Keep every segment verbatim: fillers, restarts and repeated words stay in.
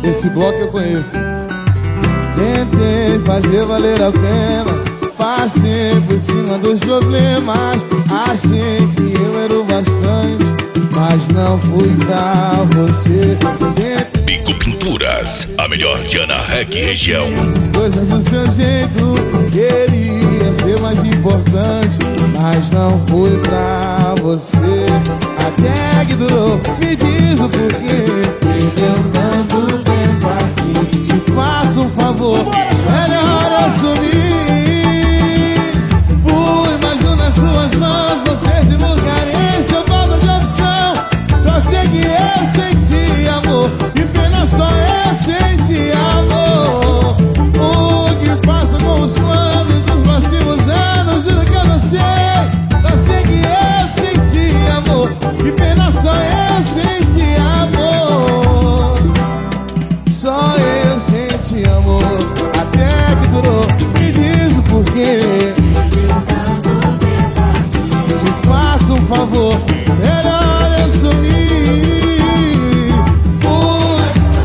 Esse bloco eu conheço. Tentei fazer valer a pena, passei por cima dos problemas. Achei que eu era o bastante, mas não fui pra você. Bico Pinturas, a melhor de Ana Rec região. As coisas do seu jeito, queria ser mais importante, mas não fui pra você. Até que durou, me diz o porquê. Perdeu tanto tempo aqui. Te faço um favor, melhor eu sumir. Fui mais um nas suas mãos, você se carência, eu falta de opção. Só sei que eu senti amor, e pena só eu senti amor. O que faço com os planos dos próximos anos, juro que eu não sei. Só sei que eu senti amor, e pena só eu senti amor. Só eu senti amor, até que durou, me diz o porquê. Te faço um favor, melhor eu sumir. Fui.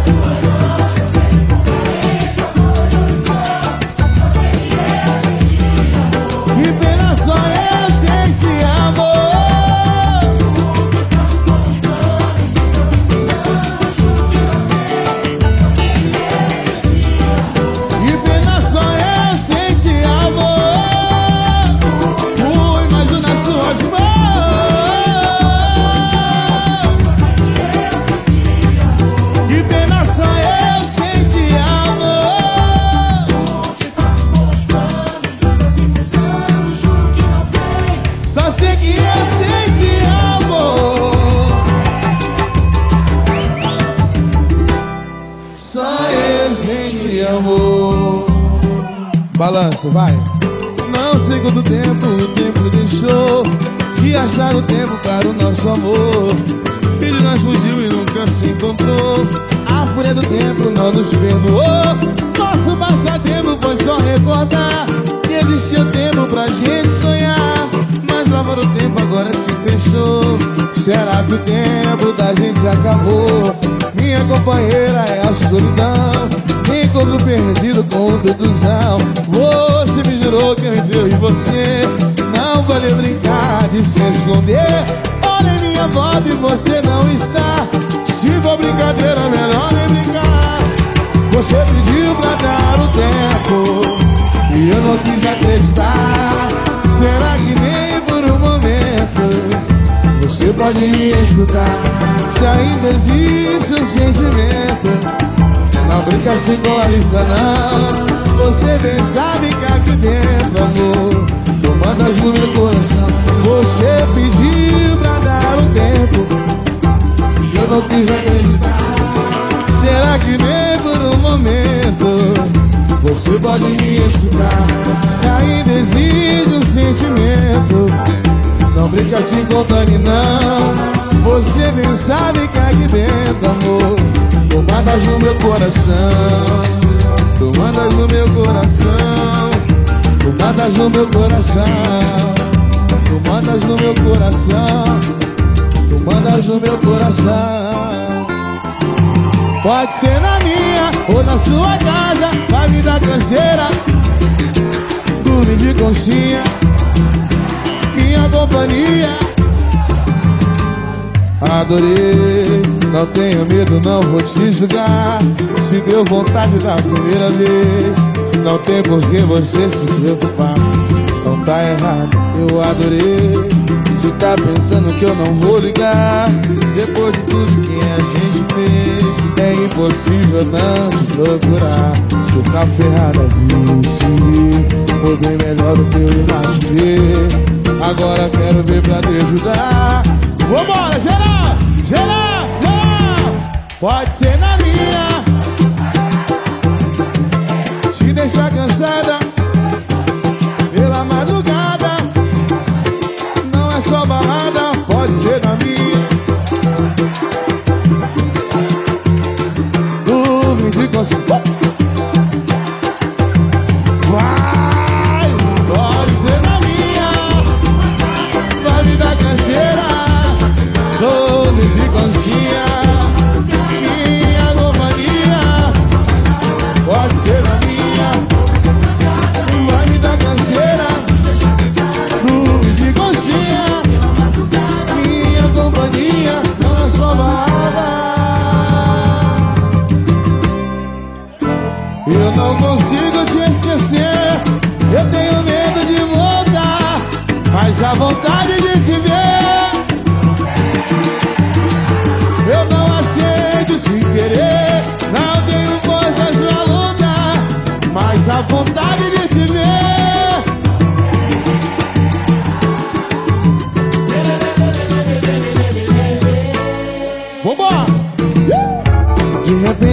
Que pena só eu senti amor. Que pena só eu senti amor. Fui mais um nas suas mãos. Que pena só eu senti amor. Só sei que eu senti amor. Só eu senti amor. Balanço, vai. Não sei quanto tempo o tempo deixou de achar o tempo para o nosso amor. E de nós fugiu e nunca se encontrou. A fúria do tempo não nos perdoou. Nosso passatempo foi só recordar que existia tempo pra gente sonhar. Mas lá fora o tempo agora se fechou. Será que o tempo da gente acabou? Minha companheira é a solidão, encontro perdido com o deduzão. Você me jurou que entre eu e você não vale brincar de se esconder. Olha em minha volta e você não está. Se for brincadeira, melhor nem brincar. Você pediu pra dar um tempo e eu não quis acreditar. Será que nem por um momento você pode me escutar? Se ainda existe um sentimento, não brinca assim com a Larissa não. Você bem sabe que aqui dentro, amor, tu mandas no meu coração. Você pediu pra dar um tempo e eu não quis acreditar. Será que nem por um momento você pode me escutar? Se ainda existe um sentimento, não brinca assim com o Dani não. Você bem sabe que aqui dentro, amor, tu mandas no meu coração. Tu mandas no meu coração. Tu mandas no meu coração. Tu mandas no meu coração. Tu mandas no meu coração. Pode ser na minha ou na sua casa, vai me dar canseira, dormir de conchinha, minha companhia. Adorei, não tenho medo, não vou te julgar. Se deu vontade da primeira vez, não tem por que você se preocupar. Não tá errado, eu adorei. Se tá pensando que eu não vou ligar, depois de tudo que a gente fez, é impossível não te procurar. Se tá ferrada, vice, foi bem melhor do que eu imaginei. Agora quero ver pra te ajudar. Vambora, geral, geral, geral. Pode ser na minha, te deixar cansada pela madrugada. Não é só balada, pode ser na minha. Dormir de consciência. Vai, pode ser na minha, vai me dar canseira. Dores de conchinha, minha companhia.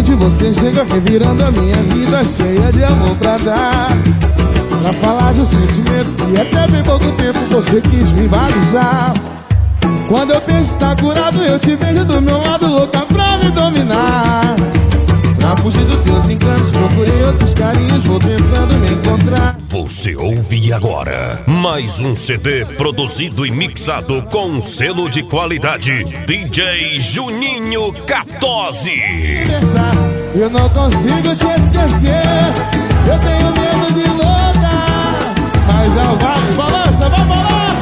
repente você chega revirando a minha vida cheia de amor pra dar. Pra falar de um sentimento que até bem pouco tempo você quis me balizar. Quando eu penso estar curado, eu te vejo do meu lado, louca pra me dominar. Pra fugir dos teus encantos, procurei outros carinhos, vou tentando me encontrar. Você ouve agora mais um C D produzido e mixado com selo de qualidade D J Juninho quatorze. Eu não consigo te esquecer, eu tenho medo de voltar, mas já vai, balança, vai balança.